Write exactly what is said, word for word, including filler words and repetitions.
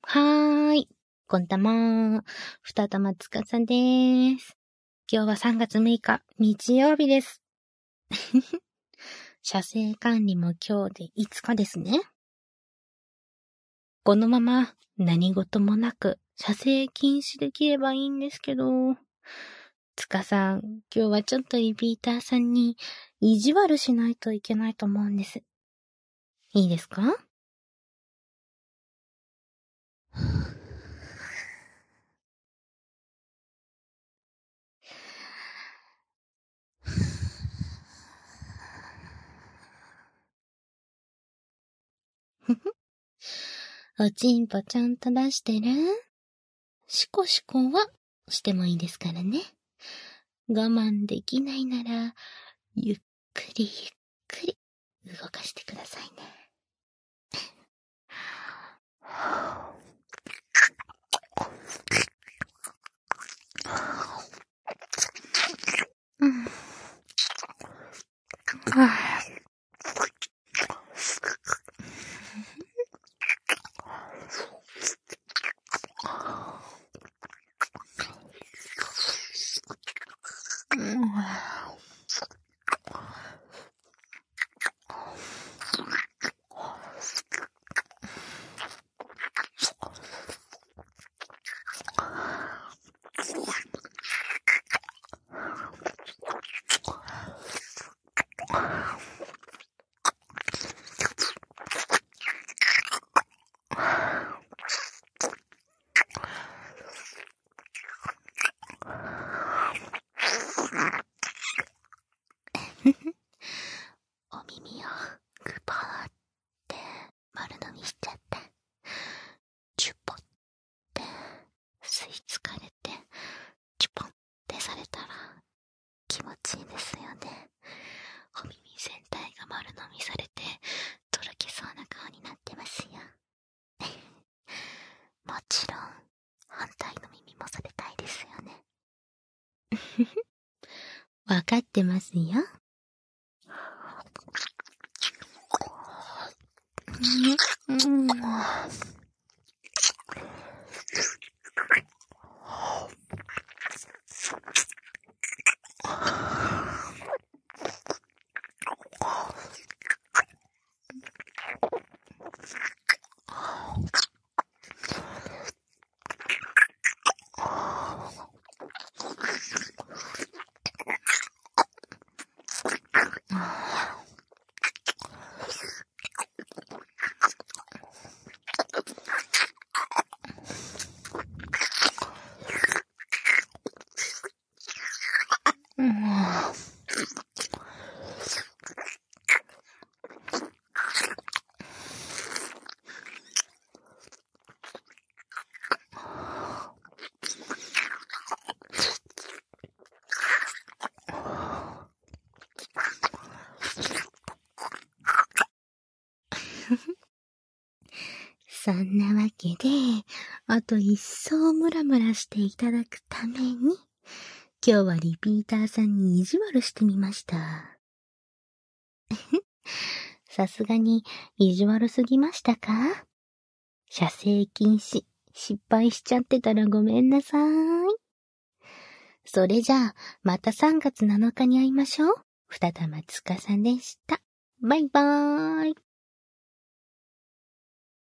はーい。こんたまー。二玉つかさでーす。今日はさんがつむいか、日曜日です。車声管理も今日でいつかですね。このまま何事もなく車声禁止できればいいんですけど、つかさん、今日はちょっとリピーターさんに意地悪しないといけないと思うんです。いいですか？ふふ。おちんぽちゃんと出してる？シコシコはしてもいいですからね。我慢できないなら、ゆっくりゆっくり動かしてくださいね。うん。はあ、うん。お耳をグパーって丸飲みしちゃって、チュポって吸い付かれて、チュポンってされたら気持ちいいですよね。お耳全体が丸飲みされて、とろけそうな顔になってますよ。もちろん、反対の耳もされたいですよね。わかってますよ。うん。うん。そんなわけで、あと一層ムラムラしていただくために、今日はリピーターさんに意地悪してみました。さすがに意地悪すぎましたか？車声禁止、失敗しちゃってたらごめんなさーい。それじゃあ、またさんがつなのかに会いましょう。二玉つかさんでした。バイバーイ。